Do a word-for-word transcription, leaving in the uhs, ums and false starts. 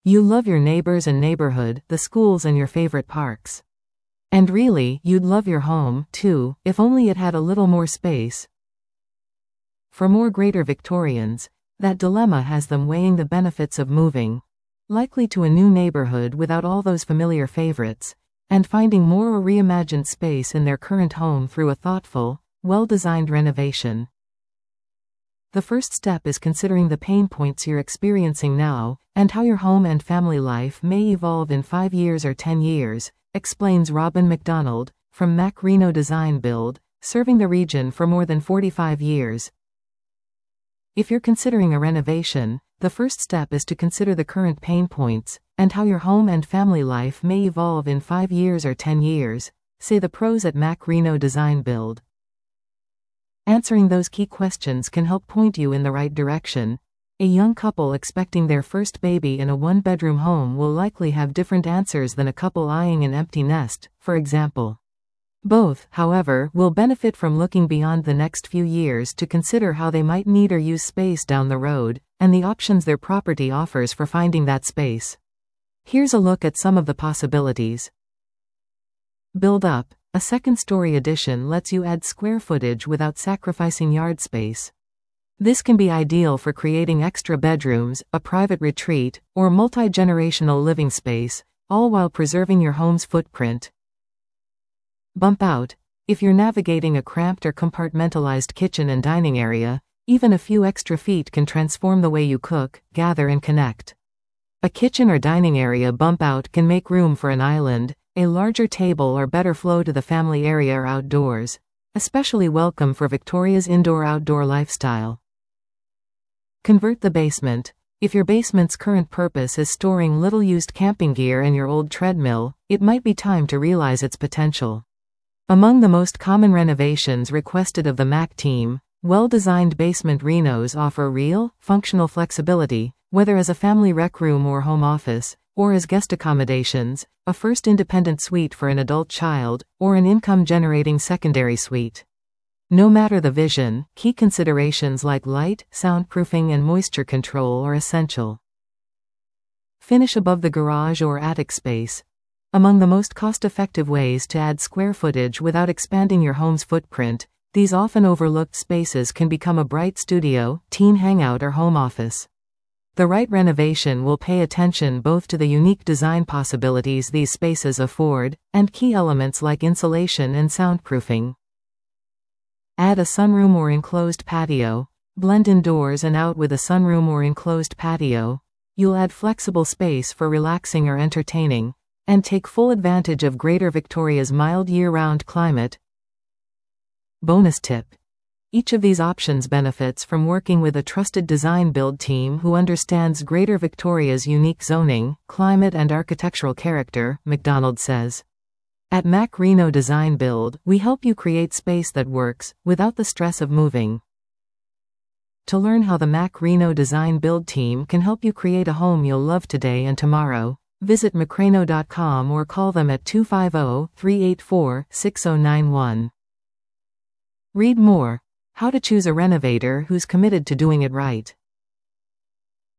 You love your neighbors and neighborhood, the schools and your favorite parks. And really, you'd love your home, too, if only it had a little more space. For more Greater Victorians, that dilemma has them weighing the benefits of moving, likely to a new neighborhood without all those familiar favorites, and finding more or reimagined space in their current home through a thoughtful, well-designed renovation. The first step is considering the pain points you're experiencing now, and how your home and family life may evolve in five years or ten years, explains Robin McDonald, from Mac Reno Design Build, serving the region for more than forty-five years. If you're considering a renovation, the first step is to consider the current pain points, and how your home and family life may evolve in five years or ten years, say the pros at Mac Reno Design Build. Answering those key questions can help point you in the right direction. A young couple expecting their first baby in a one-bedroom home will likely have different answers than a couple eyeing an empty nest, for example. Both, however, will benefit from looking beyond the next few years to consider how they might need or use space down the road, and the options their property offers for finding that space. Here's a look at some of the possibilities. Build up. A second-story addition lets you add square footage without sacrificing yard space. This can be ideal for creating extra bedrooms, a private retreat, or multi-generational living space, all while preserving your home's footprint. Bump out. If you're navigating a cramped or compartmentalized kitchen and dining area, even a few extra feet can transform the way you cook, gather and connect. A kitchen or dining area bump out can make room for an island, a larger table or better flow to the family area or outdoors, especially welcome for Victoria's indoor-outdoor lifestyle. Convert the basement. If your basement's current purpose is storing little-used camping gear and your old treadmill, it might be time to realize its potential. Among the most common renovations requested of the Mac team, well-designed basement renos offer real, functional flexibility, whether as a family rec room or home office, or as guest accommodations, a first independent suite for an adult child, or an income-generating secondary suite. No matter the vision, key considerations like light, soundproofing and moisture control are essential. Finish above the garage or attic space. Among the most cost-effective ways to add square footage without expanding your home's footprint, these often overlooked spaces can become a bright studio, teen hangout or home office. The right renovation will pay attention both to the unique design possibilities these spaces afford, and key elements like insulation and soundproofing. Add a sunroom or enclosed patio. Blend indoors and out with a sunroom or enclosed patio. You'll add flexible space for relaxing or entertaining, and take full advantage of Greater Victoria's mild year-round climate. Bonus tip. Each of these options benefits from working with a trusted design build team who understands Greater Victoria's unique zoning, climate and architectural character, McDonald says. At Mac Reno Design Build, we help you create space that works, without the stress of moving. To learn how the Mac Reno Design Build team can help you create a home you'll love today and tomorrow, visit macreno dot com or call them at two five zero, three eight four, six zero nine one. Read more. How to choose a renovator who's committed to doing it right.